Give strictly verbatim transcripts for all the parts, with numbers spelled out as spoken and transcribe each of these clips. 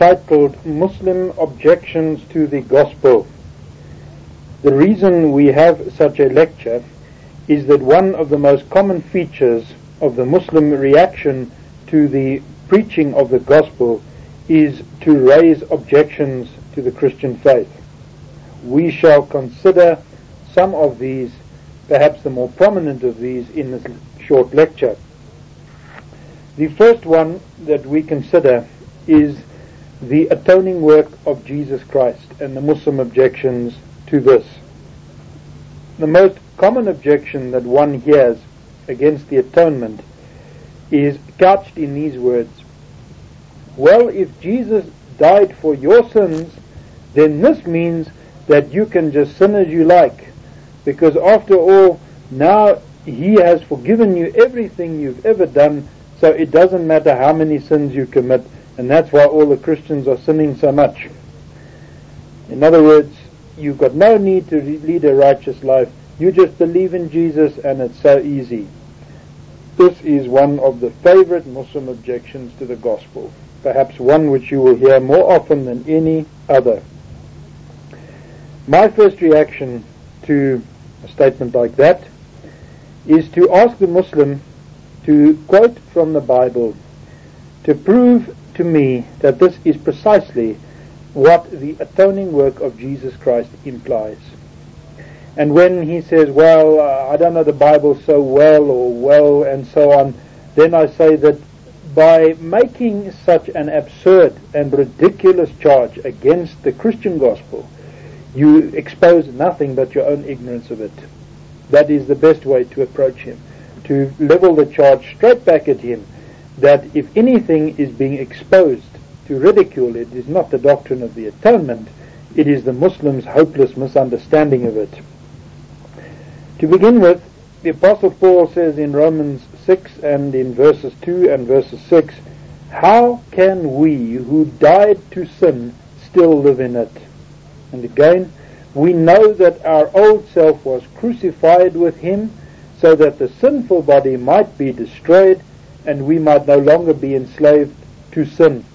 titled Muslim Objections to the Gospel. The reason we have such a lecture is that one of the most common features of the Muslim reaction to the preaching of the Gospel is to raise objections to the Christian faith. We shall consider some of these, perhaps the more prominent of these, in this short lecture. The first one that we consider is the atoning work of Jesus Christ and the Muslim objections to this. The most common objection that one hears against the atonement is couched in these words: well, if Jesus died for your sins, then this means that you can just sin as you like, because after all, now He has forgiven you everything you've ever done, so it doesn't matter how many sins you commit, and that's why all the Christians are sinning so much. In other words, you've got no need to lead a righteous life. You just believe in Jesus and it's so easy. This is one of the favorite Muslim objections to the gospel, perhaps one which you will hear more often than any other. My first reaction to a statement like that is to ask the Muslim to quote from the Bible to prove to me that this is precisely what the atoning work of Jesus Christ implies. And when he says, well, uh, I don't know the Bible so well or well and so on, then I say that by making such an absurd and ridiculous charge against the Christian gospel, you expose nothing but your own ignorance of it. That is the best way to approach him, to level the charge straight back at him, that if anything is being exposed to ridicule, it is not the doctrine of the atonement, it is the Muslim's hopeless misunderstanding of it. To begin with, the Apostle Paul says in Romans six and in verses two and verses six, how can we who died to sin still live in it? And again, we know that our old self was crucified with him so that the sinful body might be destroyed and we might no longer be enslaved to sin.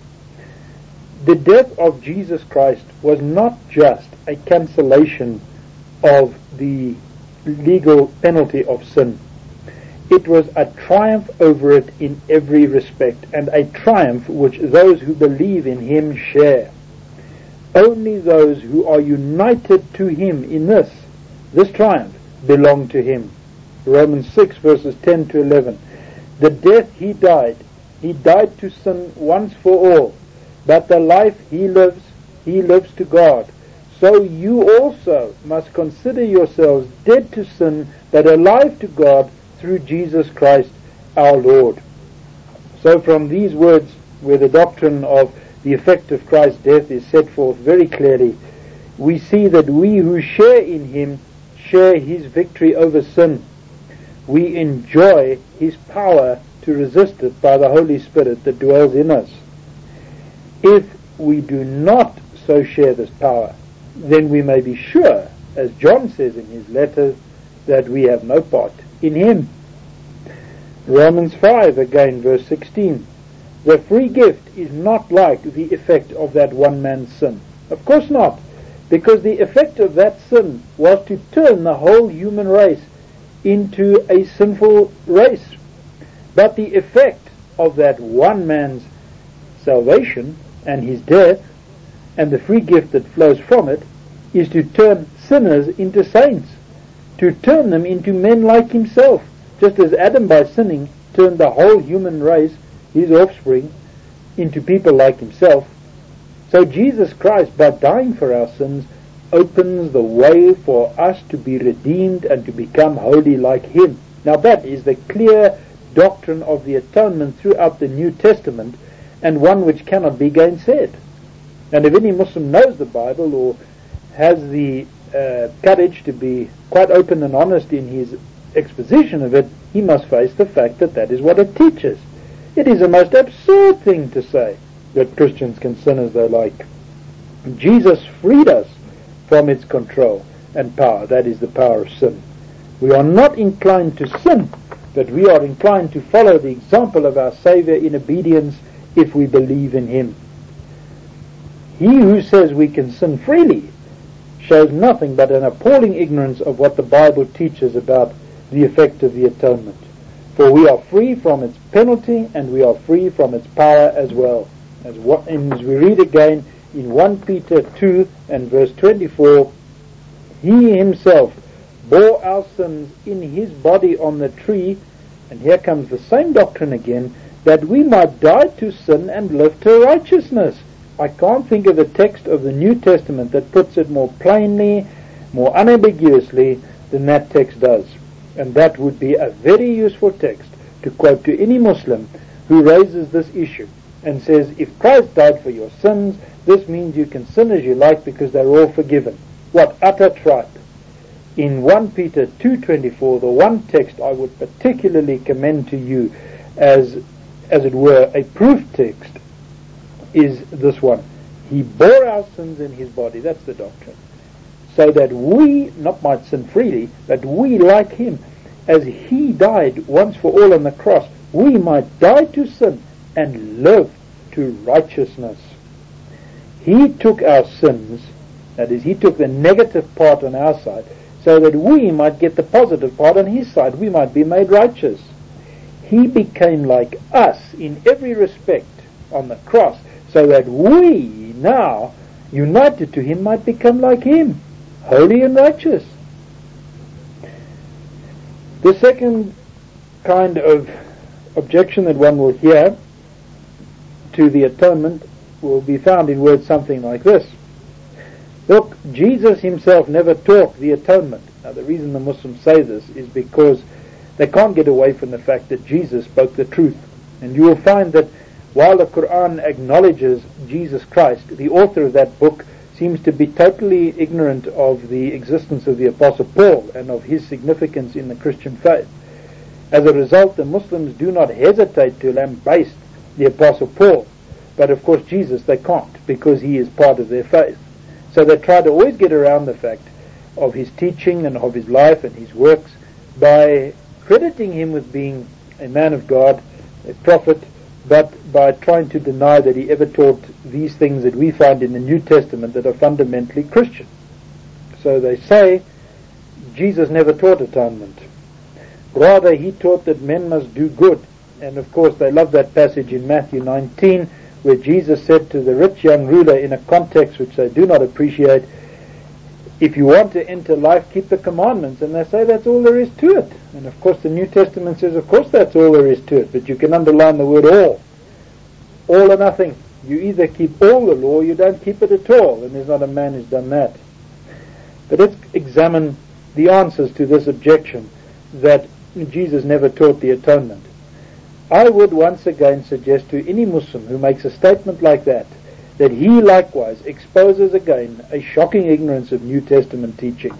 The death of Jesus Christ was not just a cancellation of the legal penalty of sin. It was a triumph over it in every respect, and a triumph which those who believe in him share. Only those who are united to him in this, this triumph, belong to him. Romans six verses ten to eleven. The death he died, he died to sin once for all, but the life he lives, he lives to God. So you also must consider yourselves dead to sin, but alive to God through Jesus Christ our Lord. So from these words, where the doctrine of the effect of Christ's death is set forth very clearly, we see that we who share in him share his victory over sin. We enjoy his power to resist it by the Holy Spirit that dwells in us. If we do not so share this power, then we may be sure, as John says in his letters, that we have no part in him. Romans five again, verse sixteen. The free gift is not like the effect of that one man's sin. Of course not, because the effect of that sin was to turn the whole human race into a sinful race. But the effect of that one man's salvation and his death and the free gift that flows from it is to turn sinners into saints, to turn them into men like himself, just as Adam by sinning turned the whole human race, his offspring, into people like himself. So Jesus Christ, by dying for our sins, opens the way for us to be redeemed and to become holy like him. Now that is the clear doctrine of the atonement throughout the New Testament, and one which cannot be gainsaid. And if any Muslim knows the Bible or has the uh, courage to be quite open and honest in his exposition of it, he must face the fact that that is what it teaches. It is a most absurd thing to say that Christians can sin as they like. Jesus freed us from its control and power. That is the power of sin. We are not inclined to sin, but we are inclined to follow the example of our Saviour in obedience if we believe in him. He who says we can sin freely shows nothing but an appalling ignorance of what the Bible teaches about the effect of the atonement. For we are free from its penalty and we are free from its power as well. As, what, and as we read again in First Peter two and verse twenty-four, He himself bore our sins in his body on the tree, and here comes the same doctrine again, that we might die to sin and live to righteousness. I can't think of a text of the New Testament that puts it more plainly, more unambiguously than that text does. And that would be a very useful text to quote to any Muslim who raises this issue and says, if Christ died for your sins, this means you can sin as you like because they're all forgiven. What utter tripe! In First Peter two twenty-four, the one text I would particularly commend to you as, as it were, a proof text is this one. He bore our sins in his body, that's the doctrine, so that we not might sin freely, but we, like him, as he died once for all on the cross, we might die to sin and live to righteousness. He took our sins, that is, he took the negative part on our side, so that we might get the positive part on his side, we might be made righteous. He became like us in every respect on the cross, so that we now, united to him, might become like him, holy and righteous. The second kind of objection that one will hear to the atonement will be found in words something like this. Look, Jesus himself never taught the atonement. Now the reason the Muslims say this is because they can't get away from the fact that Jesus spoke the truth. And you will find that while the Quran acknowledges Jesus Christ, the author of that book seems to be totally ignorant of the existence of the Apostle Paul and of his significance in the Christian faith. As a result, the Muslims do not hesitate to lambaste the Apostle Paul, but of course Jesus they can't, because he is part of their faith. So they try to always get around the fact of his teaching and of his life and his works by crediting him with being a man of God, a prophet, but by trying to deny that he ever taught these things that we find in the New Testament that are fundamentally Christian. So they say Jesus never taught atonement. Rather, he taught that men must do good. And of course they love that passage in Matthew nineteen where Jesus said to the rich young ruler in a context which they do not appreciate, if you want to enter life, keep the commandments. And they say that's all there is to it. And of course the New Testament says, of course that's all there is to it, but you can underline the word all. All or nothing. You either keep all the law or you don't keep it at all. And there's not a man who's done that. But let's examine the answers to this objection that Jesus never taught the atonement. I would once again suggest to any Muslim who makes a statement like that, that he likewise exposes again a shocking ignorance of New Testament teaching.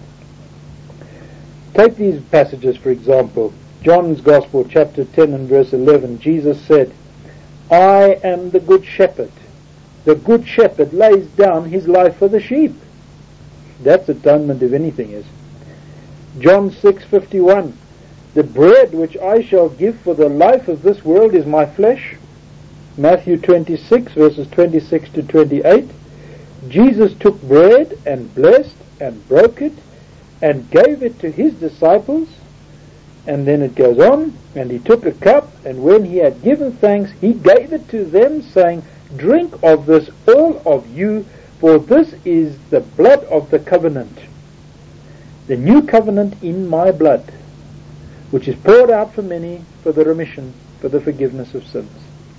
Take these passages, for example. John's Gospel, chapter ten and verse eleven, Jesus said, I am the good shepherd. The good shepherd lays down his life for the sheep. That's atonement if anything is. John six fifty-one, the bread which I shall give for the life of this world is my flesh. Matthew twenty-six verses twenty-six to twenty-eight, Jesus took bread and blessed and broke it and gave it to his disciples. And then it goes on, and he took a cup, and when he had given thanks, he gave it to them, saying, drink of this all of you, for this is the blood of the covenant, the new covenant in my blood, which is poured out for many for the remission, for the forgiveness of sins,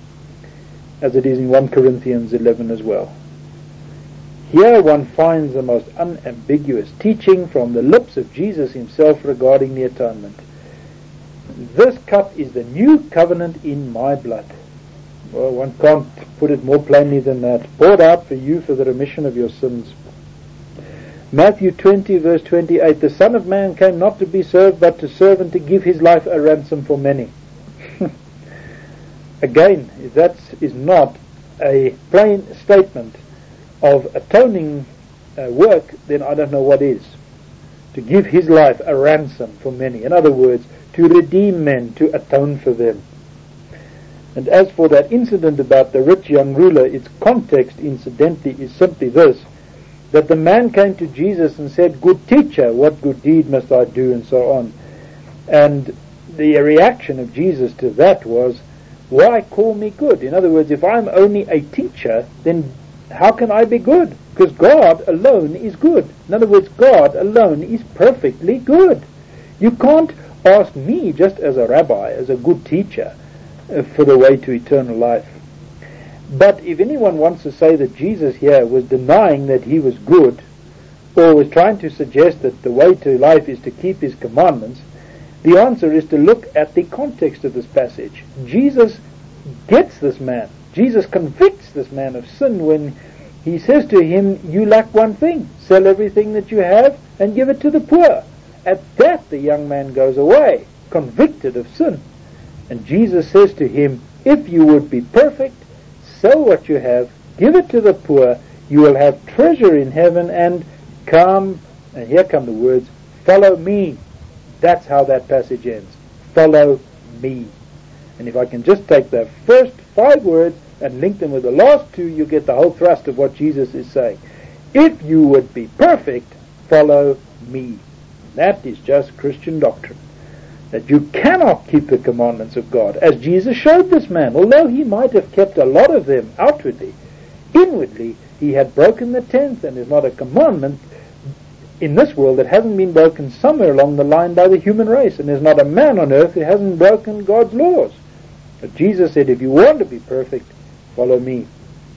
as it is in First Corinthians eleven as well. Here one finds the most unambiguous teaching from the lips of Jesus himself regarding the atonement. This cup is the new covenant in my blood. Well, one can't put it more plainly than that. Poured out for you for the remission of your sins. Matthew twenty verse twenty-eight, the Son of Man came not to be served but to serve and to give his life a ransom for many. Again, if that is not a plain statement of atoning uh, work, then I don't know what is. To give his life a ransom for many. In other words, to redeem men, to atone for them. And as for that incident about the rich young ruler, its context, incidentally, is simply this, that the man came to Jesus and said, "Good teacher, what good deed must I do?" and so on. And the reaction of Jesus to that was, "Why call me good?" In other words, if I'm only a teacher, then how can I be good? Because God alone is good. In other words, God alone is perfectly good. You can't ask me, just as a rabbi, as a good teacher, uh, for the way to eternal life. But if anyone wants to say that Jesus here was denying that he was good, or was trying to suggest that the way to life is to keep his commandments, the answer is to look at the context of this passage. Jesus gets this man. Jesus convicts this man of sin when he says to him, "You lack one thing. Sell everything that you have and give it to the poor." At that the young man goes away, convicted of sin. And Jesus says to him, "If you would be perfect, sell what you have, give it to the poor, you will have treasure in heaven, and come," and here come the words, "follow me." That's how that passage ends. Follow me. And if I can just take the first five words and link them with the last two, you get the whole thrust of what Jesus is saying. If you would be perfect, follow me. That is just Christian doctrine. That you cannot keep the commandments of God, as Jesus showed this man. Although he might have kept a lot of them outwardly, inwardly he had broken the tenth, and is not a commandment in this world that hasn't been broken somewhere along the line by the human race. And there's not a man on earth who hasn't broken God's laws. But Jesus said, if you want to be perfect, follow me.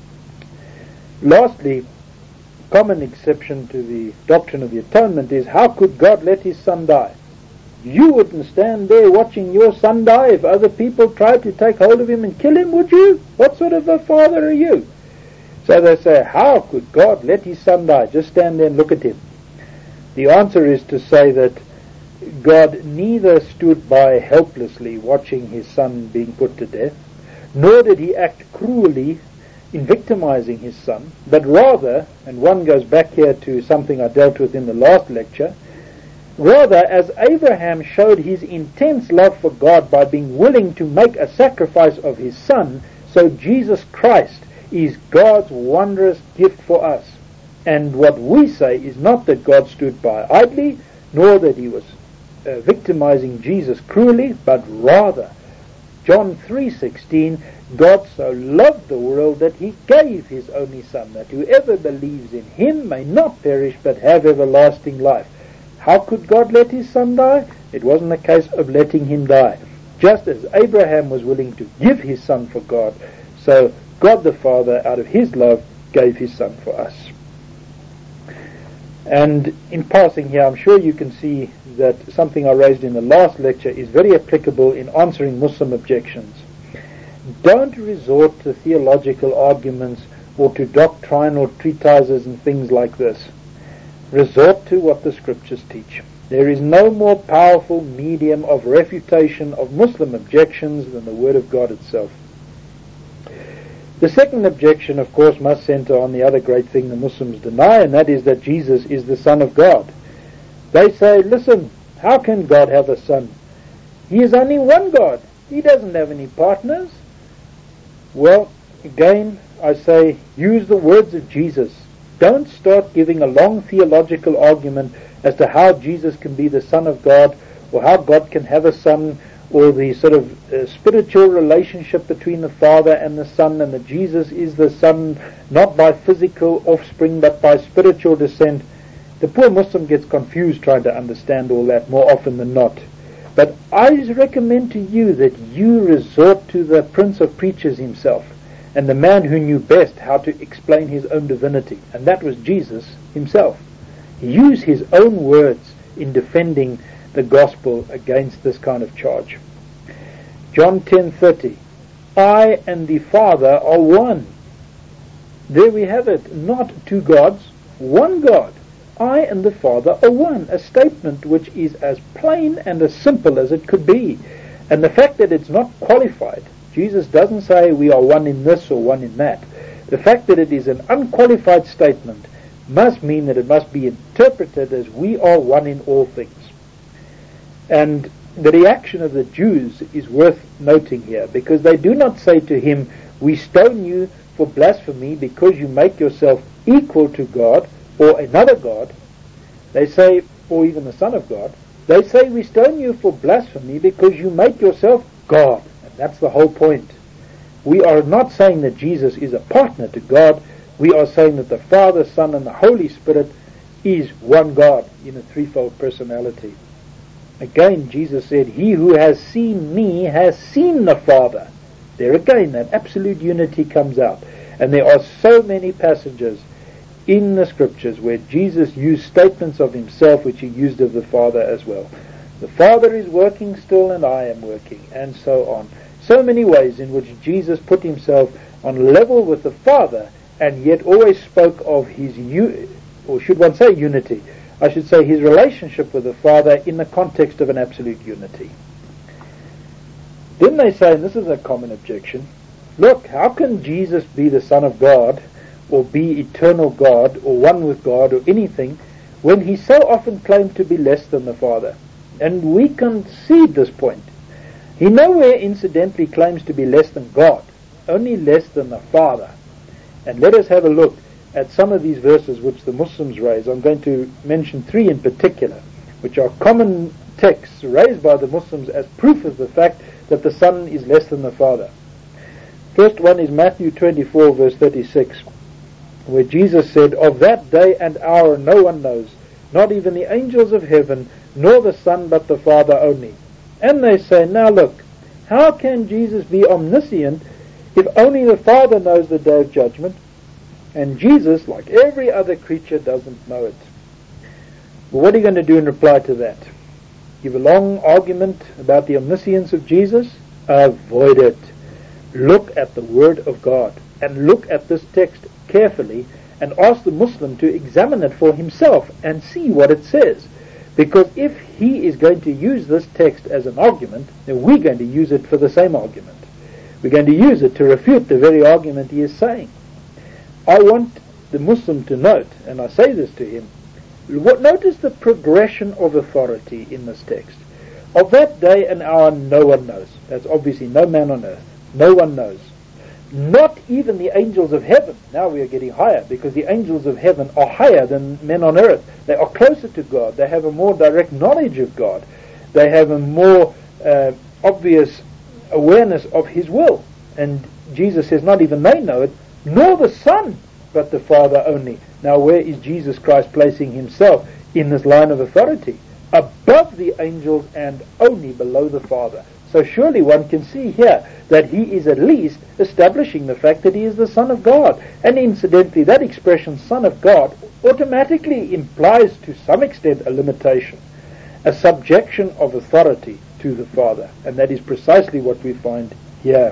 Lastly, common exception to the doctrine of the atonement is, how could God let his son die? You wouldn't stand there watching your son die if other people tried to take hold of him and kill him, would you? What sort of a father are you? So they say, how could God let his son die? Just stand there and look at him. The answer is to say that God neither stood by helplessly watching his son being put to death, nor did he act cruelly in victimizing his son, but rather, and one goes back here to something I dealt with in the last lecture, rather, as Abraham showed his intense love for God by being willing to make a sacrifice of his son, so Jesus Christ is God's wondrous gift for us. And what we say is not that God stood by idly, nor that he was uh, victimizing Jesus cruelly, but rather, John three sixteen, God so loved the world that he gave his only son, that whoever believes in him may not perish but have everlasting life. How could God let his son die? It wasn't a case of letting him die. Just as Abraham was willing to give his son for God, so God the Father, out of his love, gave his son for us. And in passing here, I'm sure you can see that something I raised in the last lecture is very applicable in answering Muslim objections. Don't resort to theological arguments or to doctrinal treatises and things like this. Resort to what the scriptures teach. There is no more powerful medium of refutation of Muslim objections than the Word of God itself. The second objection, of course, must center on the other great thing the Muslims deny, and that is that Jesus is the Son of God. They say, listen, how can God have a son? He is only one God. He doesn't have any partners. Well, again, I say, use the words of Jesus. Don't start giving a long theological argument as to how Jesus can be the Son of God, or how God can have a son, or the sort of uh, spiritual relationship between the Father and the Son, and that Jesus is the Son not by physical offspring but by spiritual descent. The poor Muslim gets confused trying to understand all that more often than not. But I recommend to you that you resort to the Prince of Preachers himself, and the man who knew best how to explain his own divinity, and that was Jesus himself. He used his own words in defending the gospel against this kind of charge. John ten thirty, I and the Father are one. There we have it, not two gods, one God. I and the Father are one, a statement which is as plain and as simple as it could be. And the fact that it's not qualified, Jesus doesn't say we are one in this or one in that. The fact that it is an unqualified statement must mean that it must be interpreted as we are one in all things. And the reaction of the Jews is worth noting here, because they do not say to him, "We stone you for blasphemy because you make yourself equal to God or another God." They say, or even the Son of God. They say, "We stone you for blasphemy because you make yourself God." And that's the whole point. We are not saying that Jesus is a partner to God. We are saying that the Father, Son, and the Holy Spirit is one God in a threefold personality. Again, Jesus said, "He who has seen me has seen the Father." There again, that absolute unity comes out. And there are so many passages in the Scriptures where Jesus used statements of himself which he used of the Father as well. The Father is working still and I am working, and so on. So many ways in which Jesus put himself on level with the Father, and yet always spoke of his, u- or should one say unity, I should say his relationship with the Father in the context of an absolute unity. Then they say, and this is a common objection, look, how can Jesus be the Son of God, or be eternal God, or one with God, or anything, when he so often claimed to be less than the Father? And we concede this point. He nowhere incidentally claims to be less than God, only less than the Father. And let us have a look at some of these verses which the Muslims raise. I'm going to mention three in particular, which are common texts raised by the Muslims as proof of the fact that the Son is less than the Father. First one is Matthew twenty-four verse thirty-six, where Jesus said, "Of that day and hour no one knows, not even the angels of heaven, nor the Son, but the Father only." And they say, now look, how can Jesus be omniscient if only the Father knows the day of judgment, and Jesus, like every other creature, doesn't know it? Well, what are you going to do in reply to that? Give a long argument about the omniscience of Jesus? Avoid it. Look at the Word of God, and look at this text carefully, and ask the Muslim to examine it for himself and see what it says. Because if he is going to use this text as an argument, then we're going to use it for the same argument. We're going to use it to refute the very argument he is saying. I want the Muslim to note, and I say this to him, what, notice the progression of authority in this text. Of that day and hour no one knows. That's obviously no man on earth. No one knows. Not even the angels of heaven. Now we are getting higher, because the angels of heaven are higher than men on earth. They are closer to God. They have a more direct knowledge of God. They have a more uh, obvious awareness of his will. And Jesus says not even they know it, nor the Son, but the Father only. Now where is Jesus Christ placing himself in this line of authority? Above the angels and only below the Father. So surely one can see here that he is at least establishing the fact that he is the Son of God. And incidentally, that expression, Son of God, automatically implies to some extent a limitation, a subjection of authority to the Father. And that is precisely what we find here.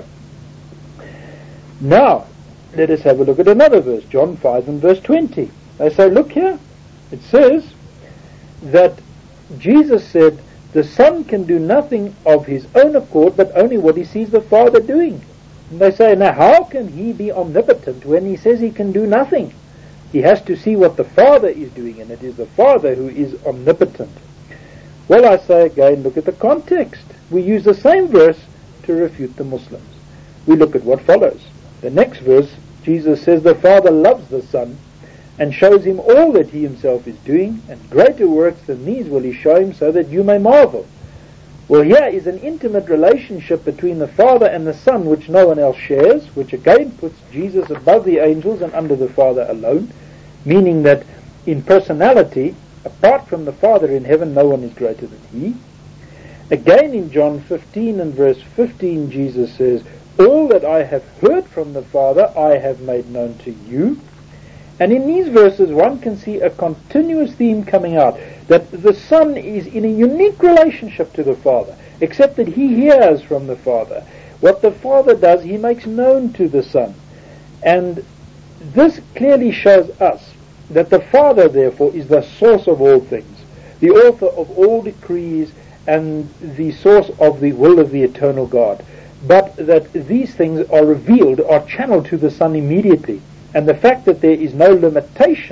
Now, let us have a look at another verse, John five and verse twenty. They say, look here, it says that Jesus said, the Son can do nothing of his own accord, but only what he sees the Father doing. And they say, now how can he be omnipotent when he says he can do nothing? He has to see what the Father is doing, and it is the Father who is omnipotent. Well, I say again, look at the context. We use the same verse to refute the Muslims. We look at what follows. The next verse, Jesus says the Father loves the Son, and shows him all that he himself is doing, and greater works than these will he show him, so that you may marvel. Well, here is an intimate relationship between the Father and the Son which no one else shares, which again puts Jesus above the angels and under the Father alone, meaning that in personality, apart from the Father in heaven, no one is greater than he. Again in John fifteen and verse fifteen, Jesus says, all that I have heard from the Father I have made known to you. And in these verses one can see a continuous theme coming out, that the Son is in a unique relationship to the Father, except that he hears from the Father. What the Father does, he makes known to the Son. And this clearly shows us that the Father, therefore, is the source of all things, the author of all decrees, and the source of the will of the eternal God. But that these things are revealed, are channeled to the Son immediately. And the fact that there is no limitation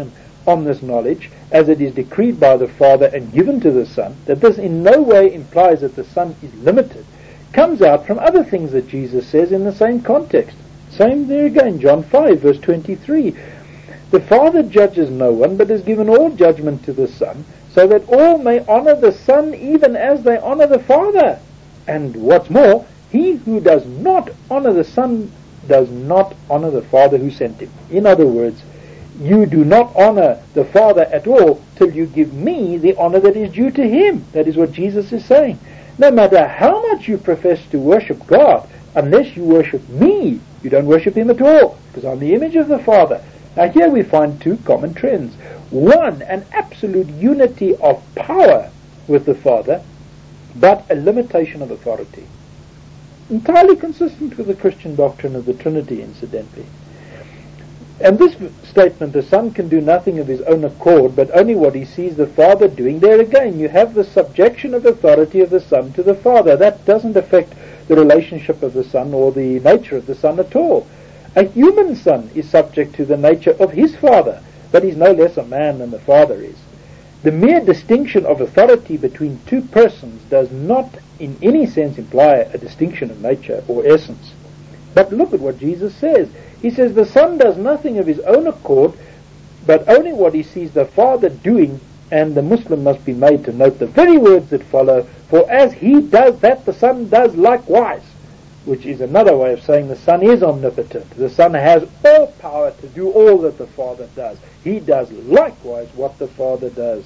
on this knowledge as it is decreed by the Father and given to the Son, that this in no way implies that the Son is limited, comes out from other things that Jesus says in the same context. Same there again, John five verse twenty-three. The Father judges no one, but has given all judgment to the Son, so that all may honor the Son even as they honor the Father. And what's more, he who does not honor the Son does not honor the Father who sent him. In other words, you do not honor the Father at all till you give me the honor that is due to him. That is what Jesus is saying. No matter how much you profess to worship God, unless you worship me, you don't worship him at all, because I'm the image of the Father. Now here we find two common trends. One, an absolute unity of power with the Father, but a limitation of authority. Entirely consistent with the Christian doctrine of the Trinity, incidentally. And this statement, the Son can do nothing of his own accord, but only what he sees the Father doing. There again, you have the subjection of authority of the Son to the Father. That doesn't affect the relationship of the Son or the nature of the Son at all. A human son is subject to the nature of his father, but he's no less a man than the Father is. The mere distinction of authority between two persons does not in any sense imply a distinction of nature or essence. But look at what Jesus says. He says the Son does nothing of his own accord, but only what he sees the Father doing, and the Muslim must be made to note the very words that follow, for as he does that, the Son does likewise. Which is another way of saying the Son is omnipotent. The Son has all power to do all that the Father does. He does likewise what the Father does.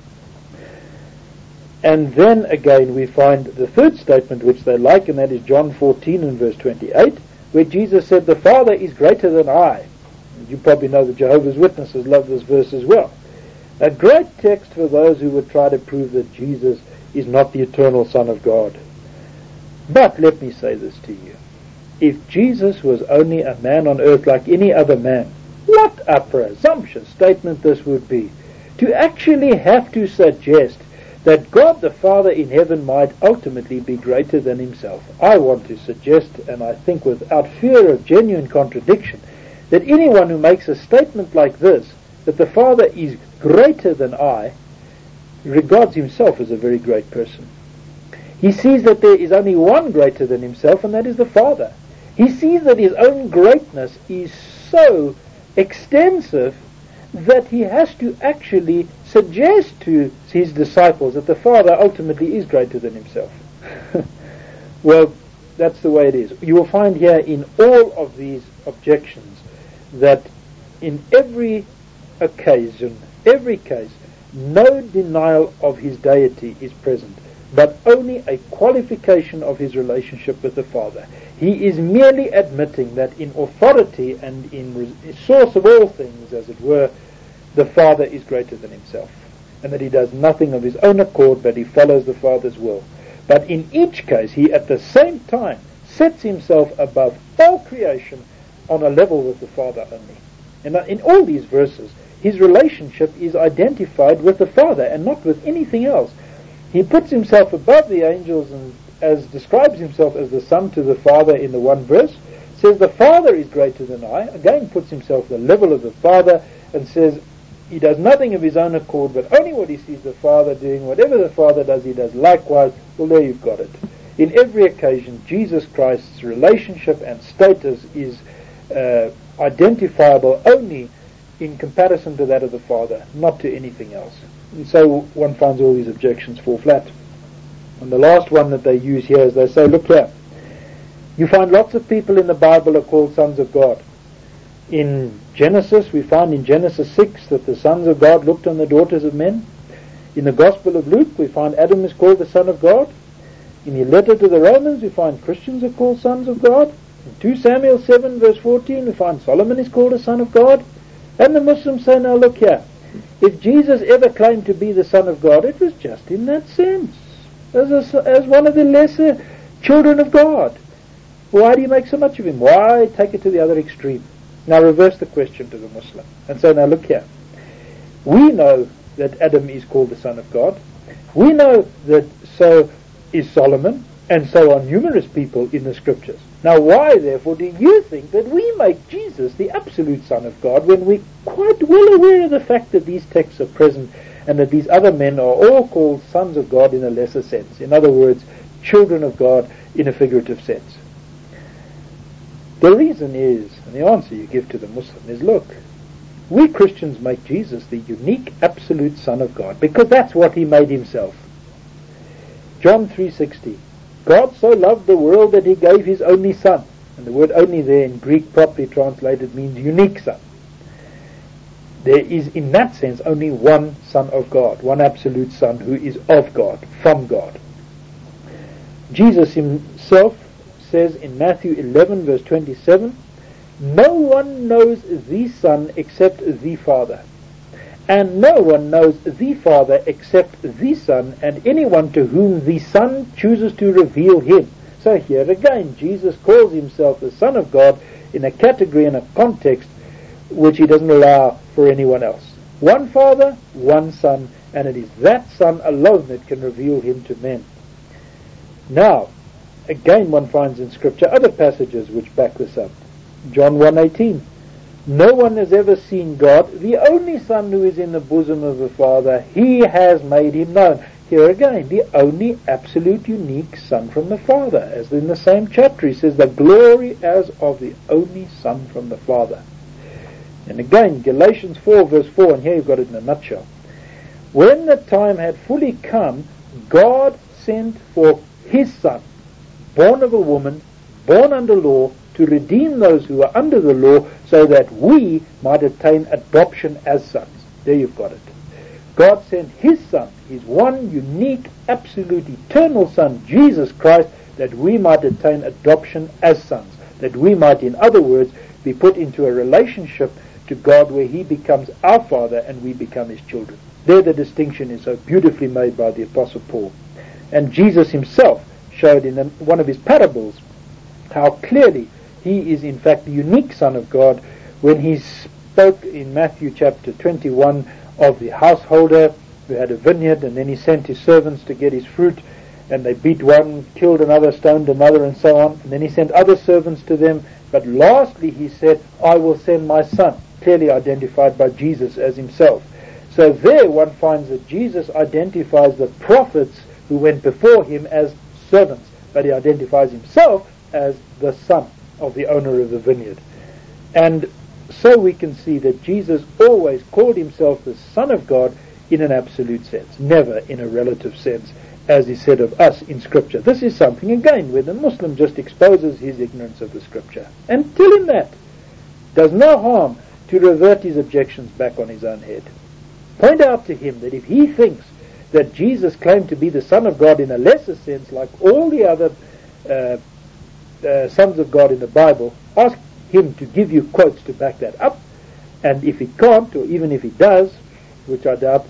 And then again we find the third statement which they like, and that is John fourteen and verse twenty-eight, where Jesus said, the Father is greater than I. You probably know the Jehovah's Witnesses love this verse as well. A great text for those who would try to prove that Jesus is not the eternal Son of God. But let me say this to you. If Jesus was only a man on earth like any other man, what a presumptuous statement this would be. To actually have to suggest that God the Father in heaven might ultimately be greater than himself. I want to suggest, and I think without fear of genuine contradiction, that anyone who makes a statement like this, that the Father is greater than I, regards himself as a very great person. He sees that there is only one greater than himself, and that is the Father. He sees that his own greatness is so extensive that he has to actually suggest to his disciples that the Father ultimately is greater than himself. Well, that's the way it is. You will find here in all of these objections that in every occasion, every case, no denial of his deity is present, but only a qualification of his relationship with the Father. He is merely admitting that in authority and in source of all things, as it were, the Father is greater than himself, and that he does nothing of his own accord, but he follows the Father's will. But in each case, he at the same time sets himself above all creation on a level with the Father only. And in all these verses, his relationship is identified with the Father and not with anything else. He puts himself above the angels and as describes himself as the Son to the Father in the one verse, says the Father is greater than I, again puts himself at the level of the Father and says he does nothing of his own accord, but only what he sees the Father doing. Whatever the Father does, he does likewise. Well, there you've got it. In every occasion, Jesus Christ's relationship and status is uh, identifiable only in comparison to that of the Father, not to anything else. And so one finds all these objections fall flat. And the last one that they use here is they say, look here, you find lots of people in the Bible are called sons of God. In Genesis, we find in Genesis six that the sons of God looked on the daughters of men. In the Gospel of Luke, we find Adam is called the son of God. In the letter to the Romans, we find Christians are called sons of God. In two Samuel seven verse fourteen, we find Solomon is called a son of God. And the Muslims say, now look here, if Jesus ever claimed to be the Son of God, it was just in that sense, as, a, as one of the lesser children of God. Why do you make so much of him? Why take it to the other extreme? Now reverse the question to the Muslim and say, now look here, we know that Adam is called the Son of God. We know that so is Solomon, and so are numerous people in the Scriptures. Now why, therefore, do you think that we make Jesus the absolute Son of God when we're quite well aware of the fact that these texts are present and that these other men are all called sons of God in a lesser sense? In other words, children of God in a figurative sense. The reason is, and the answer you give to the Muslim is, look, we Christians make Jesus the unique absolute Son of God because that's what he made himself. John three sixty. God so loved the world that he gave his only Son. And the word only there in Greek properly translated means unique Son. There is in that sense only one Son of God, one absolute Son who is of God, from God. Jesus himself says in Matthew eleven verse twenty-seven, no one knows the Son except the Father. And no one knows the Father except the Son, and anyone to whom the Son chooses to reveal him. So here again, Jesus calls himself the Son of God in a category and a context which he doesn't allow for anyone else. One Father, one Son, and it is that Son alone that can reveal him to men. Now, again one finds in Scripture other passages which back this up. John one eighteen. No one has ever seen God, the only Son who is in the bosom of the Father, he has made him known. Here again, the only absolute unique Son from the Father. As in the same chapter, he says, the glory as of the only Son from the Father. And again, Galatians four verse four, and here you've got it in a nutshell. When the time had fully come, God sent forth his Son, born of a woman, born under law, to redeem those who are under the law, so that we might attain adoption as sons. There you've got it. God sent his Son, his one unique, absolute, eternal Son, Jesus Christ, that we might attain adoption as sons, that we might, in other words, be put into a relationship to God where he becomes our Father and we become his children. There the distinction is so beautifully made by the Apostle Paul. And Jesus himself showed in one of his parables how clearly he is in fact the unique Son of God when he spoke in Matthew chapter twenty-one of the householder who had a vineyard, and then he sent his servants to get his fruit, and they beat one, killed another, stoned another, and so on. And then he sent other servants to them, but lastly he said, I will send my Son, clearly identified by Jesus as himself. So there one finds that Jesus identifies the prophets who went before him as servants, but he identifies himself as the Son of the owner of the vineyard. And so we can see that Jesus always called himself the Son of God in an absolute sense, never in a relative sense, as is said of us in Scripture. This is something, again, where the Muslim just exposes his ignorance of the Scripture. And tell him that. Does no harm to revert his objections back on his own head. Point out to him that if he thinks that Jesus claimed to be the Son of God in a lesser sense, like all the other uh, uh, sons of God in the Bible, ask him to give you quotes to back that up. And if he can't, or even if he does, which I doubt,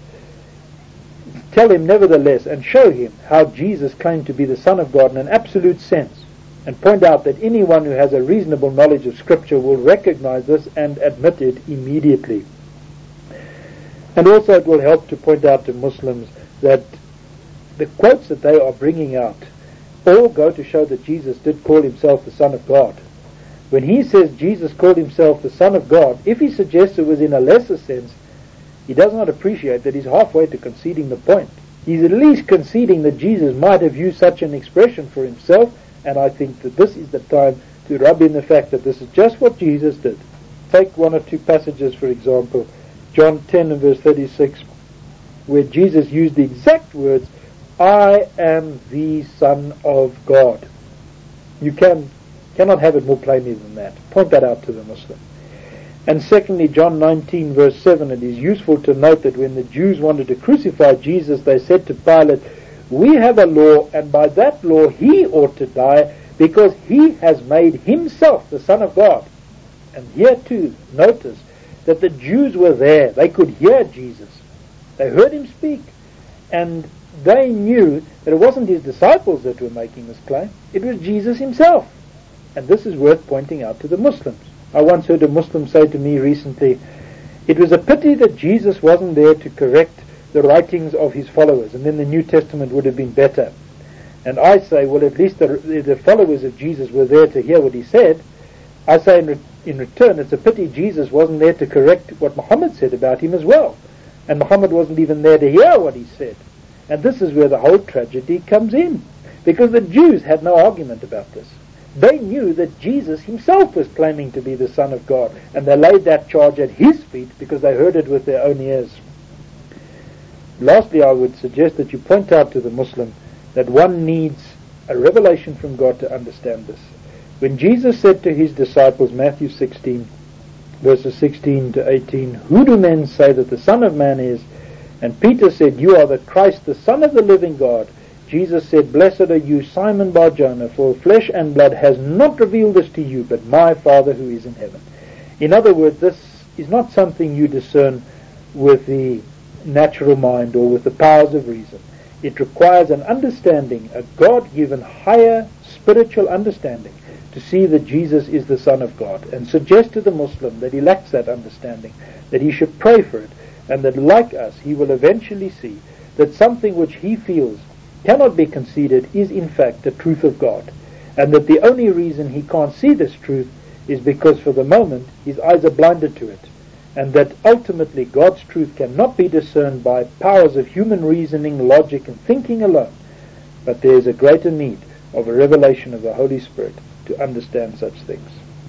tell him nevertheless and show him how Jesus claimed to be the Son of God in an absolute sense, and point out that anyone who has a reasonable knowledge of Scripture will recognize this and admit it immediately. And also it will help to point out to Muslims that the quotes that they are bringing out all go to show that Jesus did call himself the Son of God. When he says Jesus called himself the Son of God, if he suggests it was in a lesser sense, he does not appreciate that he's halfway to conceding the point. He's at least conceding that Jesus might have used such an expression for himself, and I think that this is the time to rub in the fact that this is just what Jesus did. Take one or two passages, for example, John ten and verse thirty-six, where Jesus used the exact words, I am the Son of God. You can, cannot have it more plainly than that. Point that out to the Muslim. And secondly, John nineteen verse seven, it is useful to note that when the Jews wanted to crucify Jesus, they said to Pilate, we have a law, and by that law he ought to die, because he has made himself the Son of God. And here too, notice that the Jews were there. They could hear Jesus. They heard him speak. And they knew that it wasn't his disciples that were making this claim. It was Jesus himself. And this is worth pointing out to the Muslims. I once heard a Muslim say to me recently, it was a pity that Jesus wasn't there to correct the writings of his followers, and then the New Testament would have been better. and I say, well, at least the, the followers of Jesus were there to hear what he said, I say in, re- in return, it's a pity Jesus wasn't there to correct what Muhammad said about him as well. And Muhammad wasn't even there to hear what he said. And this is where the whole tragedy comes in. Because the Jews had no argument about this. They knew that Jesus himself was claiming to be the Son of God. And they laid that charge at his feet because they heard it with their own ears. Lastly, I would suggest that you point out to the Muslim that one needs a revelation from God to understand this. When Jesus said to his disciples, Matthew sixteen, verses sixteen to eighteen, "Who do men say that the Son of Man is?" And Peter said, "You are the Christ, the Son of the living God." Jesus said, "Blessed are you, Simon Bar-Jonah, for flesh and blood has not revealed this to you, but my Father who is in heaven." In other words, this is not something you discern with the natural mind or with the powers of reason. It requires an understanding, a God-given higher spiritual understanding, to see that Jesus is the Son of God, and suggest to the Muslim that he lacks that understanding, that he should pray for it, and that like us he will eventually see that something which he feels cannot be conceded is in fact the truth of God, and that the only reason he can't see this truth is because for the moment his eyes are blinded to it, and that ultimately God's truth cannot be discerned by powers of human reasoning, logic and thinking alone, but there is a greater need of a revelation of the Holy Spirit to understand such things.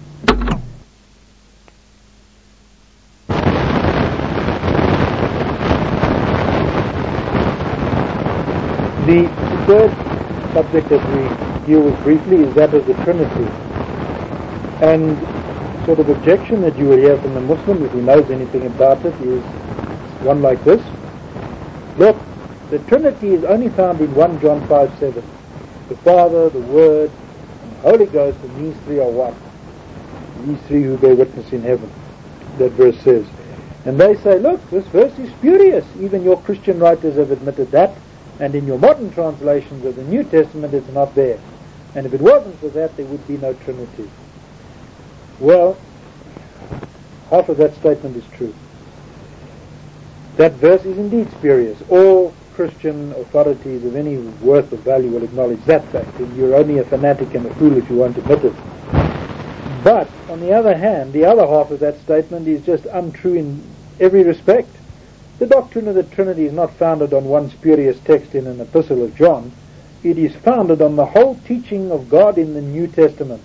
The third subject that we deal with briefly is that of the Trinity. And sort of objection that you will hear from the Muslim, if he knows anything about it, is one like this. Look, the Trinity is only found in First John five seven. The Father, the Word, and the Holy Ghost, and these three are one. These three who bear witness in heaven, that verse says. And they say, look, this verse is spurious. Even your Christian writers have admitted that. And in your modern translations of the New Testament, it's not there. And if it wasn't for that, there would be no Trinity. Well, half of that statement is true. That verse is indeed spurious. All Christian authorities of any worth or value will acknowledge that fact, and you're only a fanatic and a fool if you won't admit it. But, on the other hand, the other half of that statement is just untrue in every respect. The doctrine of the Trinity is not founded on one spurious text in an epistle of John. It is founded on the whole teaching of God in the New Testament.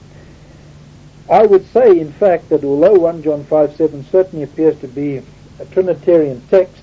I would say, in fact, that although First John five seven certainly appears to be a Trinitarian text,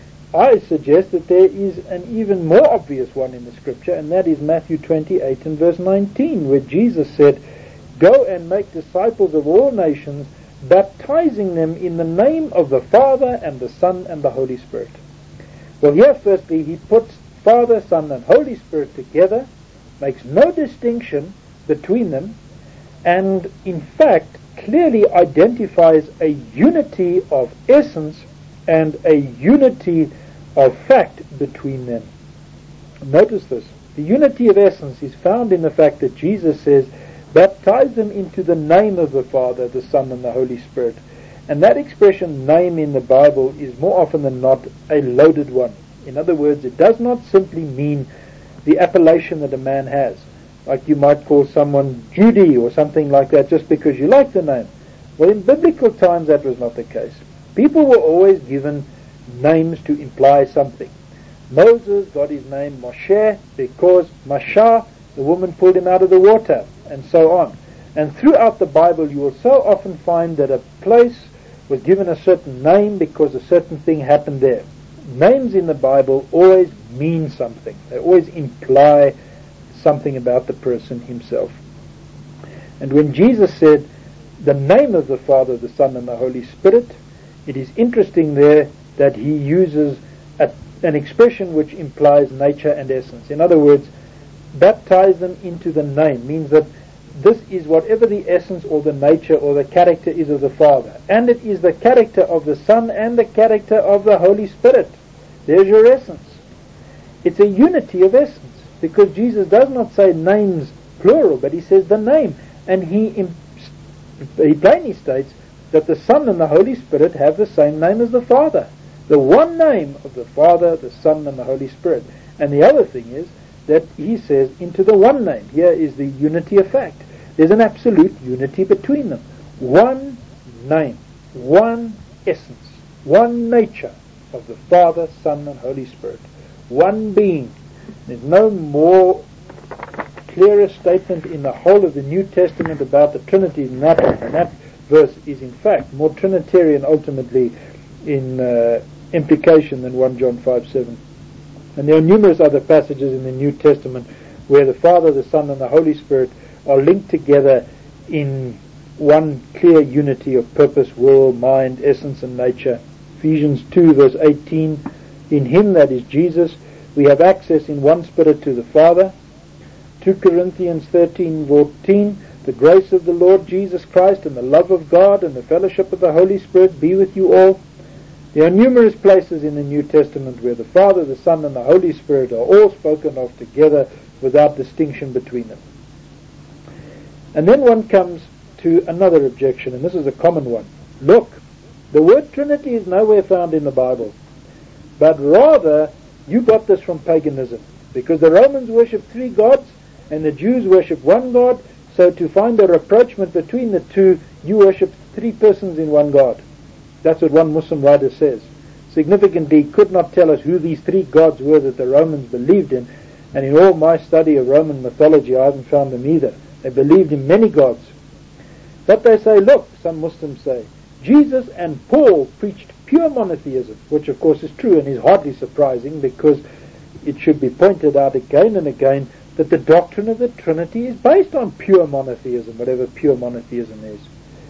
I suggest that there is an even more obvious one in the Scripture, and that is Matthew twenty-eight and verse nineteen, where Jesus said, "Go and make disciples of all nations, baptizing them in the name of the Father and the Son and the Holy Spirit." Well, here firstly he puts Father, Son and Holy Spirit together, makes no distinction between them, and in fact clearly identifies a unity of essence and a unity of fact between them. Notice this. The unity of essence is found in the fact that Jesus says, "Baptize them into the name of the Father, the Son, and the Holy Spirit." And that expression, name, in the Bible is more often than not a loaded one. In other words, it does not simply mean the appellation that a man has. Like you might call someone Judy or something like that just because you like the name. Well, in biblical times that was not the case. People were always given names to imply something. Moses got his name Moshe because Masha, the woman, pulled him out of the water, and so on. And throughout the Bible you will so often find that a place was given a certain name because a certain thing happened there. Names in the Bible always mean something. They always imply something about the person himself. And when Jesus said the name of the Father, the Son, and the Holy Spirit, it is interesting there that he uses a, an expression which implies nature and essence. In other words, baptize them into the name means that this is whatever the essence or the nature or the character is of the Father. And it is the character of the Son and the character of the Holy Spirit. There's your essence. It's a unity of essence, because Jesus does not say names plural, but he says the name. And he, he plainly states that the Son and the Holy Spirit have the same name as the Father. The one name of the Father, the Son, and the Holy Spirit. And the other thing is that he says into the one name. Here is the unity of fact. There's an absolute unity between them. One name, one essence, one nature of the Father, Son, and Holy Spirit. One being. There's no more clearer statement in the whole of the New Testament about the Trinity than that one. And that verse is in fact more Trinitarian ultimately in uh, implication than First John five seven. And there are numerous other passages in the New Testament where the Father, the Son, and the Holy Spirit are linked together in one clear unity of purpose, will, mind, essence, and nature. Ephesians two verse eighteen, in him, that is Jesus, we have access in one Spirit to the Father. two Corinthians thirteen fourteen, the grace of the Lord Jesus Christ and the love of God and the fellowship of the Holy Spirit be with you all. There are numerous places in the New Testament where the Father, the Son, and the Holy Spirit are all spoken of together without distinction between them. And then one comes to another objection, and this is a common one. Look, the word Trinity is nowhere found in the Bible, but rather you got this from paganism, because the Romans worship three gods and the Jews worship one God, so to find a rapprochement between the two, you worship three persons in one God. That's what one Muslim writer says. Significantly, he could not tell us who these three gods were that the Romans believed in, and in all my study of Roman mythology I haven't found them either. They believed in many gods. But they say, look, some Muslims say, Jesus and Paul preached pure monotheism, which of course is true and is hardly surprising, because it should be pointed out again and again that the doctrine of the Trinity is based on pure monotheism, whatever pure monotheism is.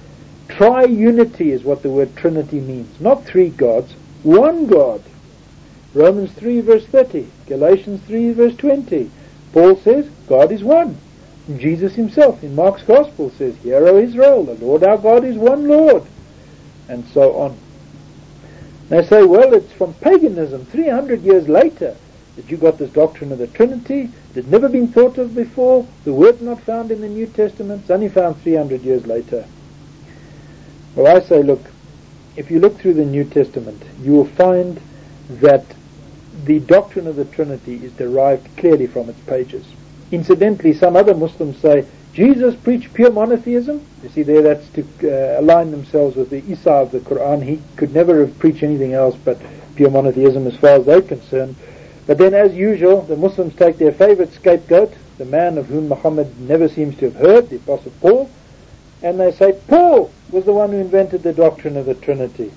Triunity is what the word Trinity means. Not three gods, one God. Romans three verse thirty, Galatians three verse twenty. Paul says God is one. And Jesus himself in Mark's Gospel says, Hear, O Israel, the Lord our God is one Lord. And so on. They say, well, it's from paganism three hundred years later that you got this doctrine of the Trinity. It had never been thought of before. The word's not found in the New Testament. It's only found three hundred years later. Well, I say, look, if you look through the New Testament, you will find that the doctrine of the Trinity is derived clearly from its pages. Incidentally, some other Muslims say, Jesus preached pure monotheism. You see there, that's to uh, align themselves with the Isa of the Quran. He could never have preached anything else but pure monotheism as far as they're concerned. But then, as usual, the Muslims take their favorite scapegoat, the man of whom Muhammad never seems to have heard, the Apostle Paul, and they say Paul was the one who invented the doctrine of the Trinity.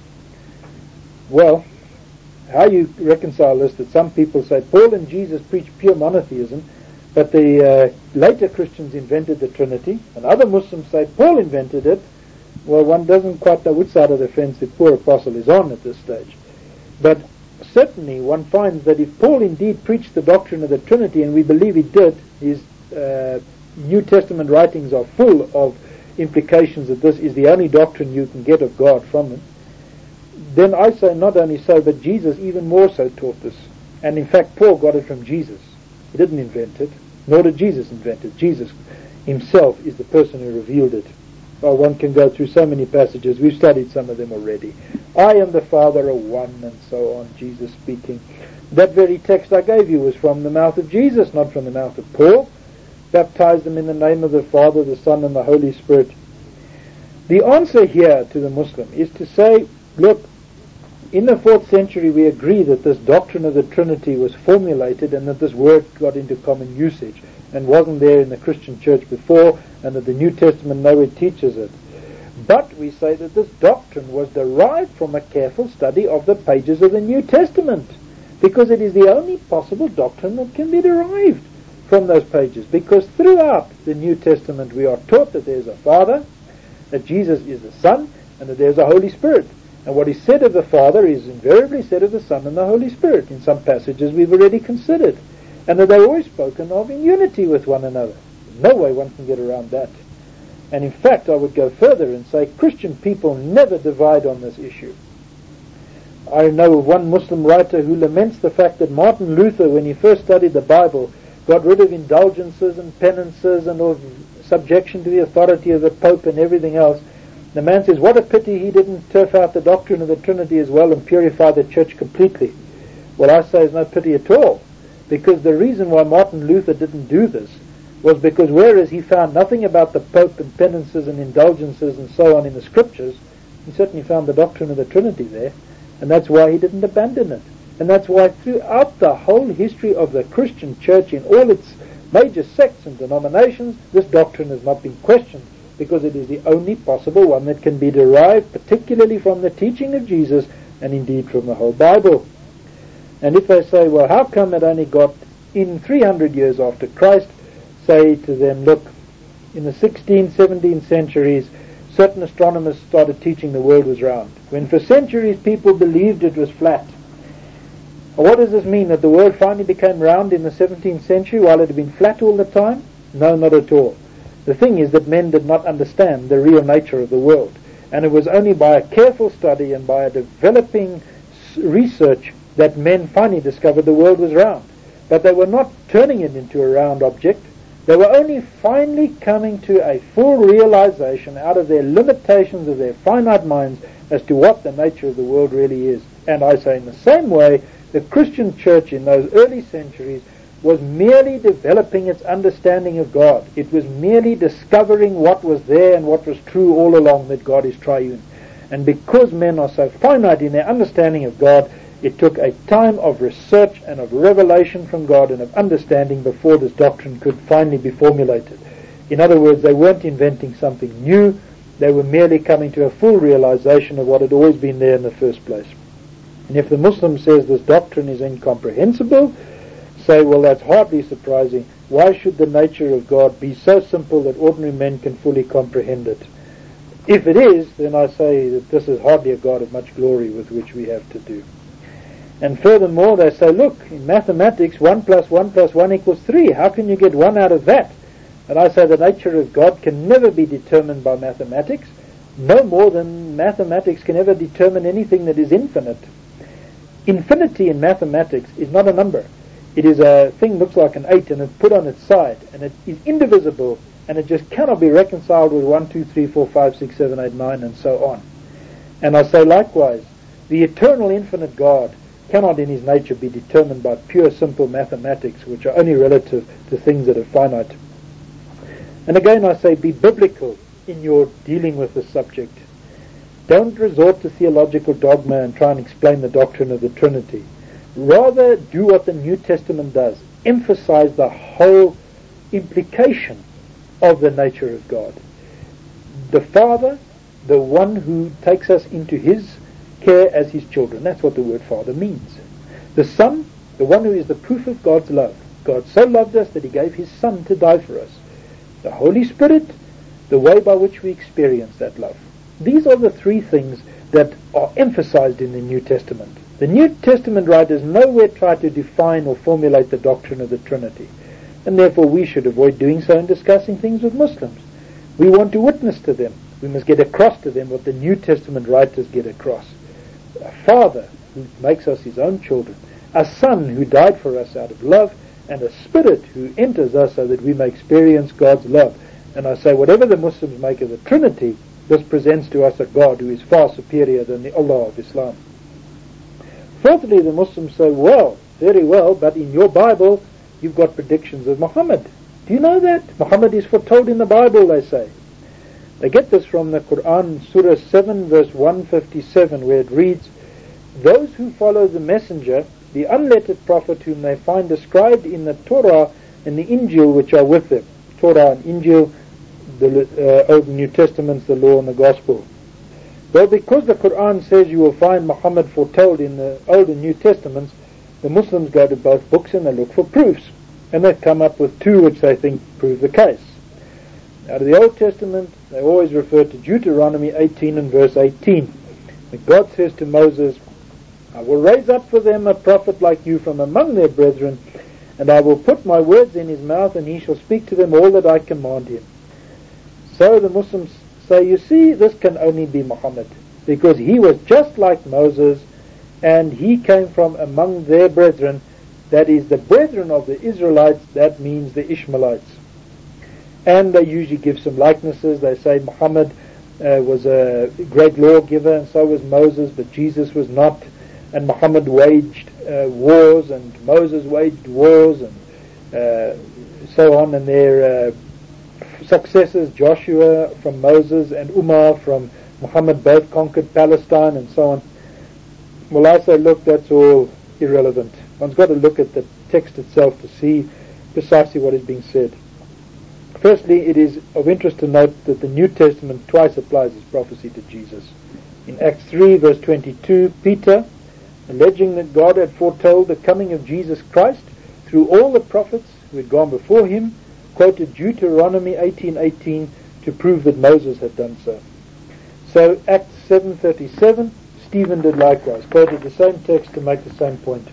Well, how you reconcile this, that some people say Paul and Jesus preached pure monotheism, but the uh, later Christians invented the Trinity, and other Muslims say Paul invented it. Well, one doesn't quite know which side of the fence the poor apostle is on at this stage. But certainly one finds that if Paul indeed preached the doctrine of the Trinity, and we believe he did, his uh, New Testament writings are full of implications that this is the only doctrine you can get of God from him, then I say not only so, but Jesus even more so taught this. And in fact, Paul got it from Jesus. He didn't invent it, nor did Jesus invent it. Jesus himself is the person who revealed it. Well, one can go through so many passages. We've studied some of them already. I and the Father are one, and so on, Jesus speaking. That very text I gave you was from the mouth of Jesus, not from the mouth of Paul. Baptize them in the name of the Father, the Son, and the Holy Spirit. The answer here to the Muslim is to say, look, in the fourth century we agree that this doctrine of the Trinity was formulated and that this word got into common usage and wasn't there in the Christian church before, and that the New Testament nowhere teaches it. But we say that this doctrine was derived from a careful study of the pages of the New Testament, because it is the only possible doctrine that can be derived from those pages, because throughout the New Testament we are taught that there's a Father, that Jesus is the Son, and that there's a Holy Spirit. And what is said of the Father is invariably said of the Son and the Holy Spirit in some passages we've already considered, and that they're always spoken of in unity with one another. No way one can get around that. And in fact, I would go further and say Christian people never divide on this issue. I know of one Muslim writer who laments the fact that Martin Luther, when he first studied the Bible, got rid of indulgences and penances and of subjection to the authority of the Pope and everything else. The man says, what a pity he didn't turf out the doctrine of the Trinity as well and purify the church completely. Well, I say there's no pity at all, because the reason why Martin Luther didn't do this was because whereas he found nothing about the Pope and penances and indulgences and so on in the Scriptures, he certainly found the doctrine of the Trinity there, and that's why he didn't abandon it. And that's why throughout the whole history of the Christian church, in all its major sects and denominations, this doctrine has not been questioned, because it is the only possible one that can be derived particularly from the teaching of Jesus and indeed from the whole Bible. And if they say, well, how come it only got in three hundred years after Christ, say to them, look, in the sixteenth, seventeenth centuries, certain astronomers started teaching the world was round, when for centuries people believed it was flat. What does this mean, that the world finally became round in the seventeenth century while it had been flat all the time? No, not at all. The thing is that men did not understand the real nature of the world, and it was only by a careful study and by a developing research that men finally discovered the world was round. But they were not turning it into a round object. They were only finally coming to a full realization out of their limitations of their finite minds as to what the nature of the world really is. And I say in the same way, the Christian church in those early centuries was merely developing its understanding of God. It was merely discovering what was there and what was true all along, that God is triune. And because men are so finite in their understanding of God, it took a time of research and of revelation from God and of understanding before this doctrine could finally be formulated. In other words, they weren't inventing something new, they were merely coming to a full realization of what had always been there in the first place. And if the Muslim says this doctrine is incomprehensible, say, well, that's hardly surprising. Why should the nature of God be so simple that ordinary men can fully comprehend it? If it is, then I say that this is hardly a God of much glory with which we have to do. And furthermore, they say, look, in mathematics, one plus one plus one equals three. How can you get one out of that? And I say the nature of God can never be determined by mathematics, no more than mathematics can ever determine anything that is infinite. Infinity in mathematics is not a number. It is a thing that looks like an eight and it's put on its side, and it is indivisible, and it just cannot be reconciled with one, two, three, four, five, six, seven, eight, nine, and so on. And I say likewise, the eternal infinite God cannot in his nature be determined by pure simple mathematics, which are only relative to things that are finite. And again I say, be biblical in your dealing with the subject. Don't resort to theological dogma and try and explain the doctrine of the Trinity. Rather do what the New Testament does. Emphasize the whole implication of the nature of God. The Father, the one who takes us into his care as his children. That's what the word Father means. The Son, the one who is the proof of God's love. God so loved us that he gave his Son to die for us. The Holy Spirit, the way by which we experience that love. These are the three things that are emphasized in the New Testament. The New Testament writers nowhere try to define or formulate the doctrine of the Trinity, and therefore we should avoid doing so in discussing things with Muslims. We want to witness to them. We must get across to them what the New Testament writers get across. A Father who makes us his own children, a Son who died for us out of love, and a Spirit who enters us so that we may experience God's love. And I say, whatever the Muslims make of the Trinity, this presents to us a God who is far superior than the Allah of Islam. Fourthly, the Muslims say, well, very well, but in your Bible you've got predictions of Muhammad. Do you know that? Muhammad is foretold in the Bible, they say. They get this from the Quran, Surah seven, verse one fifty-seven, where it reads, those who follow the messenger, the unlettered prophet whom they find described in the Torah and the Injil which are with them. Torah and Injil, the uh, Old and New Testaments, the Law and the Gospel. Well, because the Quran says you will find Muhammad foretold in the Old and New Testaments, the Muslims go to both books and they look for proofs. And they come up with two which they think prove the case. Out of the Old Testament, they always refer to Deuteronomy eighteen and verse eighteen. When God says to Moses, I will raise up for them a prophet like you from among their brethren, and I will put my words in his mouth, and he shall speak to them all that I command him. So the Muslims say, you see, this can only be Muhammad, because he was just like Moses, and he came from among their brethren. That is, the brethren of the Israelites, that means the Ishmaelites. And they usually give some likenesses. They say Muhammad uh, was a great lawgiver, and so was Moses, but Jesus was not. And Muhammad waged uh, wars, and Moses waged wars, and uh, so on, and their uh, successors, Joshua from Moses and Umar from Muhammad, both conquered Palestine and so on. Well, I say, look, that's all irrelevant. One's got to look at the text itself to see precisely what is being said. Firstly, it is of interest to note that the New Testament twice applies this prophecy to Jesus. In Acts three, verse twenty-two, Peter, alleging that God had foretold the coming of Jesus Christ through all the prophets who had gone before him, quoted Deuteronomy eighteen eighteen to prove that Moses had done so. So Acts seven thirty-seven, Stephen did likewise, quoted the same text to make the same point.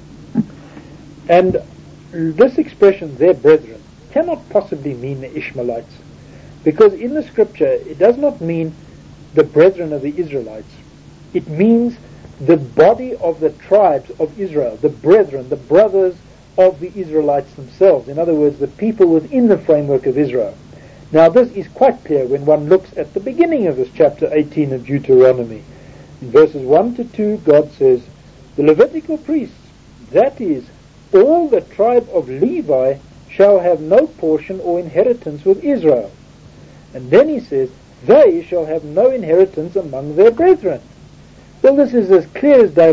And this expression, their brethren, cannot possibly mean the Ishmaelites, because in the scripture it does not mean the brethren of the Israelites. It means the body of the tribes of Israel, the brethren, the brothers of the Israelites themselves. In other words, the people within the framework of Israel. Now this is quite clear when one looks at the beginning of this chapter eighteen of Deuteronomy. In verses one to two, God says, the Levitical priests, that is, all the tribe of Levi, shall have no portion or inheritance with Israel. And then he says, they shall have no inheritance among their brethren. Well, this is as clear as day.